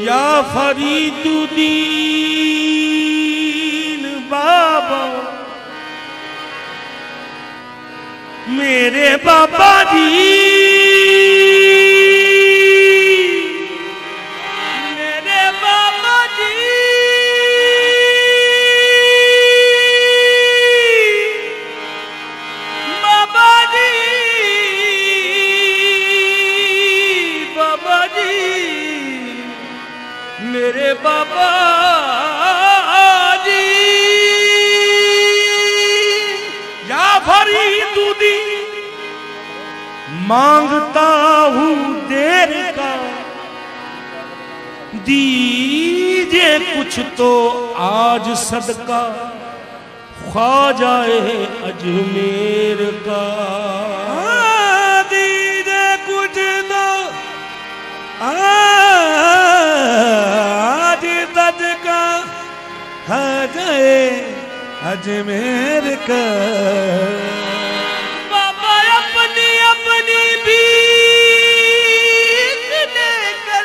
या फरीदुद्दीन बाबा मेरे बाबा जी मेरे बाबा जी बाबा जी बाबा जी मेरे बाबा जी या फरीदुद्दीन मांगता हूँ देर का दीजिए कुछ तो आज सदका ख्वाजाए अजमेर का दीजिए कुछ तो आज सदका ख्वाजाए अजमेर का बाबा अपनी अपनी भीख लेकर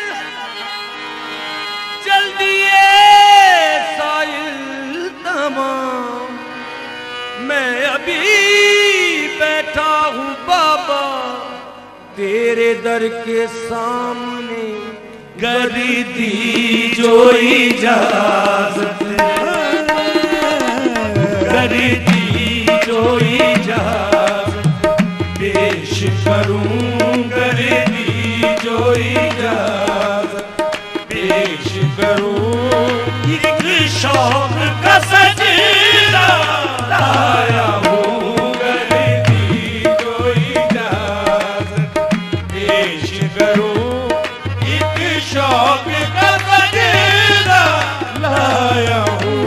चल दिए साइल तमाम मैं अभी बैठा हूँ बाबा तेरे दर के सामने कर दी जो इजाजत कर दी जो इजाजत पेश करूं कर दी जो इजाजत पेश करूं एक शौक का सजदा लाया हूं कर दी जो इजाजत पेश करूं एक शौक का सजदा लाया हूं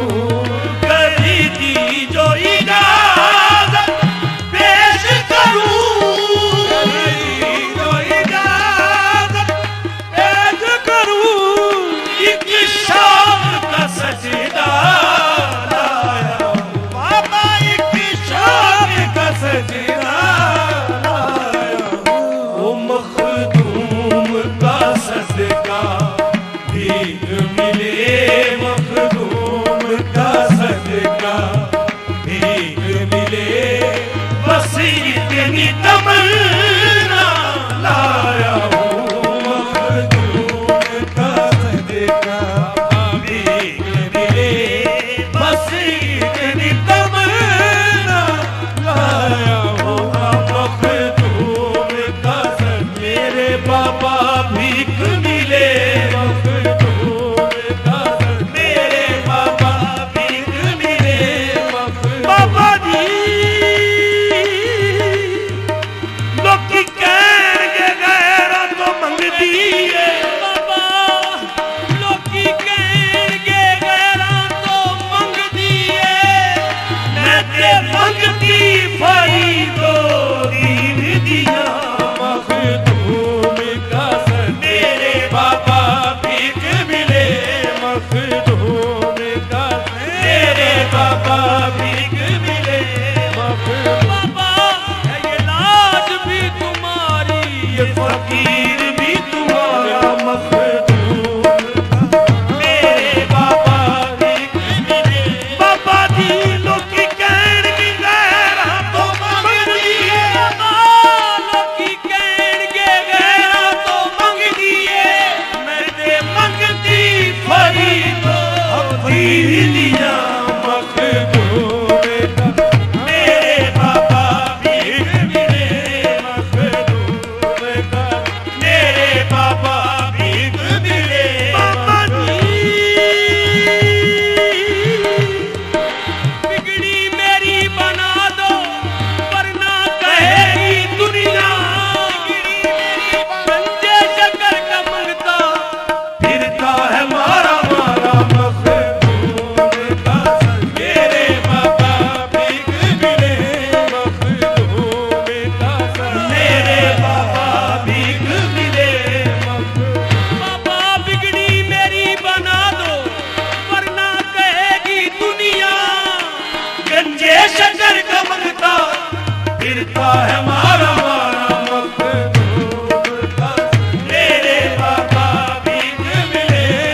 फिरता है मारा मारा मखदूम का, मेरे बाबा भीख मिले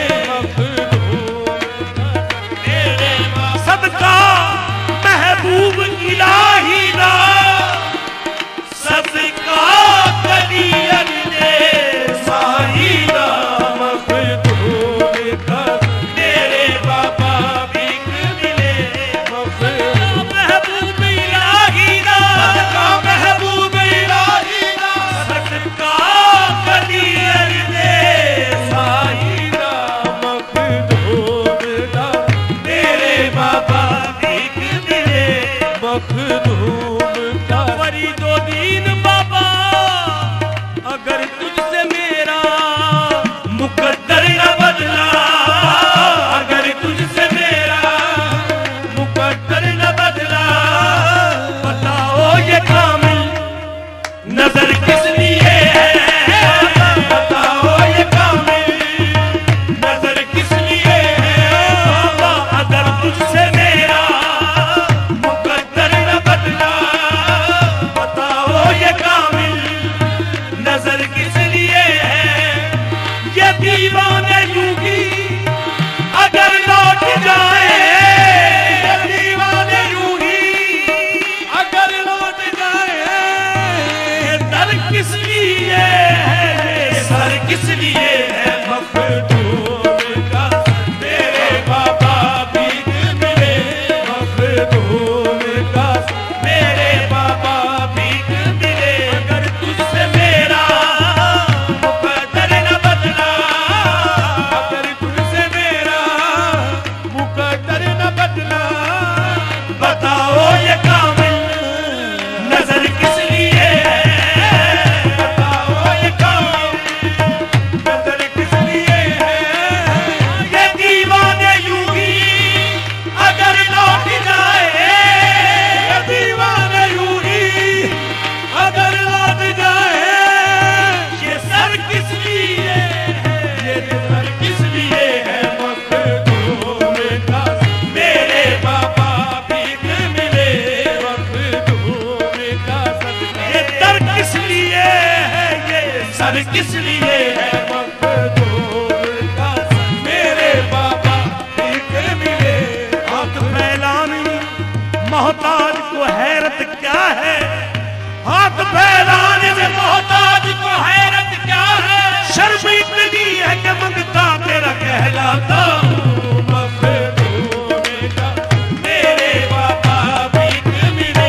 लिए है मखदूम का मेरे बाबा भीख मिले मखदूम का मेरे बाबा भीख मिले अगर तुझसे मेरा मुकद्दर न बदला अगर तुझसे मेरा मुकद्दर न बदला बताओ ये कामिल नजर किस लिए है बताओ ये कामिल नजर किस लिए है ये दीवाने यूं ही अगर लौट जाए ये दीवाने यूं ही अगर लौट जाए ये सर किस लिए है ये सर किस लिए है मखदूम का मेरे बाबा भीख मिले मखदूम का सदका ये दर किस लिए है ये सर किस लिए है मखदूम का मेरे बाबा भीख मिले हाथ फैलाने मोहताज को हैरत क्या है हाथ फैलाने में मोहताज को हैरत क्या है शर्म इतनी है कि मंगता तेरा कहलाता हूँ मखदूम का मेरे बाबा भीख मिले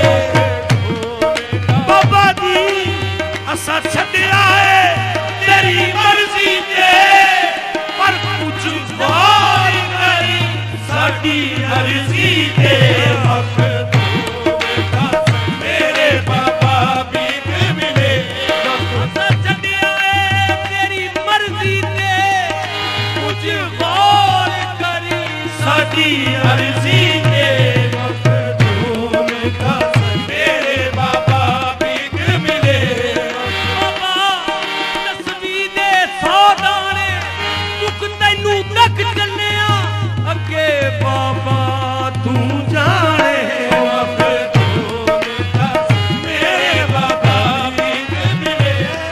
बाबा जी असा छड्या है तेरी मर्जी ते पर कुछ गौर करी साडी अर्जी ते मखदूम का मेरे बाबा भीख मिले असा छड्या है तेरी मर्जी ते कुछ गौर करी साडी अर्जी ते मखदूम का मेरे बाबा भीख मिले बाबा तस्वीर दे 100 दाने दुख तैनू तक चलिया अगे बाबा तू जाने मखदूम का मेरे बाबा भीख मिले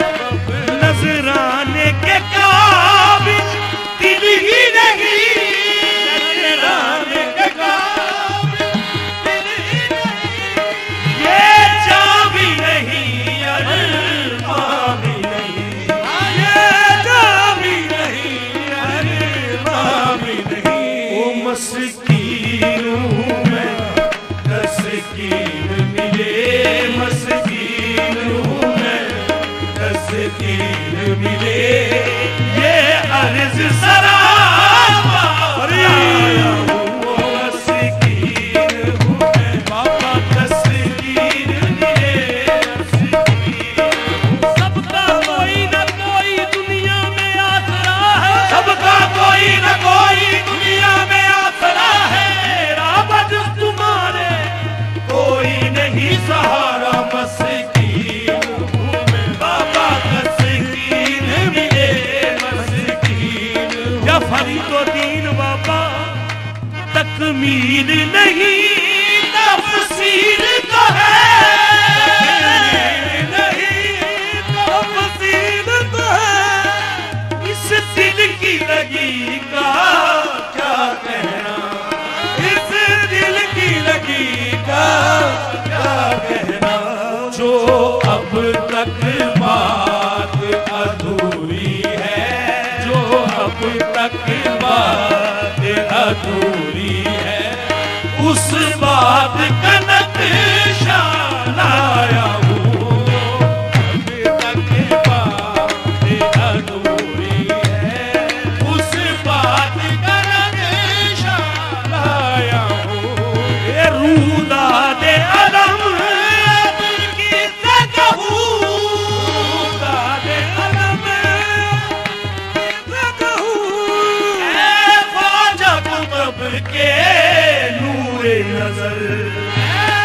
नजराने के काबिल दिल ही नहीं नजराने के काबिल दिल ही नहीं ये जान भी नहीं अरमान भी नहीं ये जान भी नहीं अरमान भी नहीं ओ मस्कीन हूँ मैं तस्कीन मिले मस्कीन हूँ मैं तस्कीन मिले ये अर्ज सरापा आया हूँ ओ मस्कीन हूँ मैं बाबा तस्कीन मिले तस्कीन सबका कोई न कोई दुनिया में आसरा है सबका कोई न कोई दुनिया में आसरा है मेरा बद तुम्हारे कोई नहीं सहारा मस्कीन हूँ मैं बाबा तस्कीन मिले मस्कीन या फरीदुद्दीन बाबा तकमील नहीं तफसील तो है नहीं तफसील तो है इस दिल की लगी का क्या कहना इस दिल की लगी का क्या कहना जो अब तक बात अधूरी है जो अब तक बात अधूरी है उस बात का नक्शा लाया हूँ अब तक बात अधूरी है उस बात का नक्शा लाया हूँ ये रूदा दे अलम की कहूँ रूदा दे अलम की कहूँ ख्वाजा कुतुब के नूरे नजर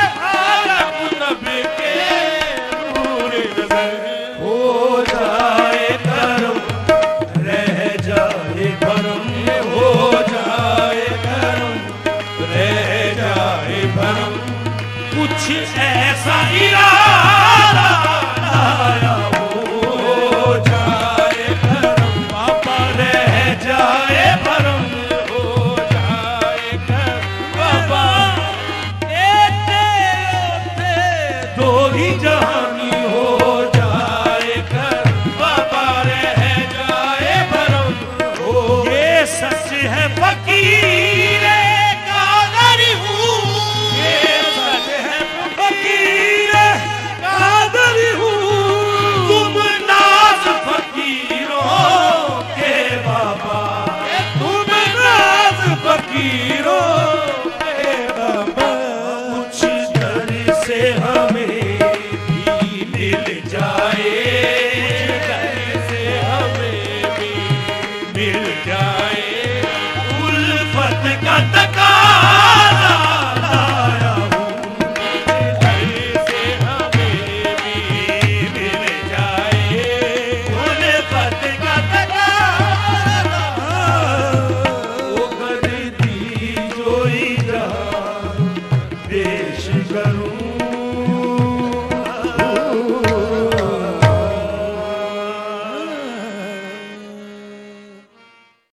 की